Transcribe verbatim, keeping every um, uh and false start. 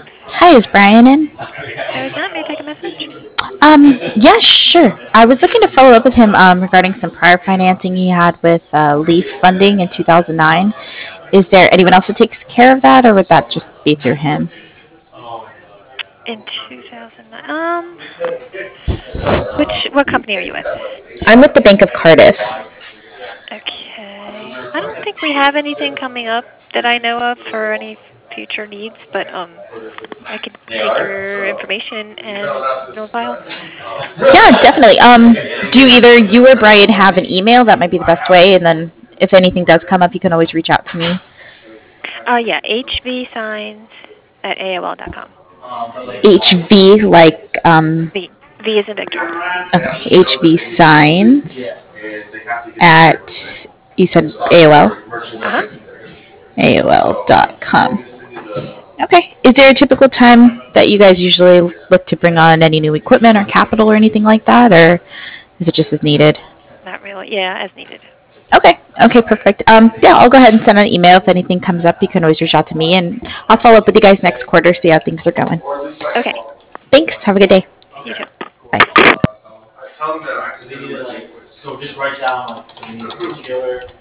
Hi, is Brian in? No, he's not. May I take a message? Um, yeah, sure. I was looking to follow up with him um, regarding some prior financing he had with uh, Leaf Funding in two thousand nine. Is there anyone else that takes care of that, or would that just be through him? In two thousand nine. Um, which what company are you with? I'm with the Bank of Cardiff. Okay. I don't think we have anything coming up that I know of for any future needs, but um, I could take your information and keep it on file. Yeah, definitely. Um, do either you or Brian have an email? That might be the best way. And then if anything does come up, you can always reach out to me. Uh, yeah, H V signs at A O L dot com. H V, like, um, V. V is in Victor. okay, H V signs at, you said A O L? Uh huh. A O L dot com. Okay. Is there a typical time that you guys usually look to bring on any new equipment or capital or anything like that, or is it just as needed? Not really. Yeah, as needed. Okay. Okay, perfect. Um, yeah, I'll go ahead and send an email. If anything comes up, you can always reach out to me, and I'll follow up with you guys next quarter, see how things are going. Okay. Thanks. Have a good day. You too. Bye.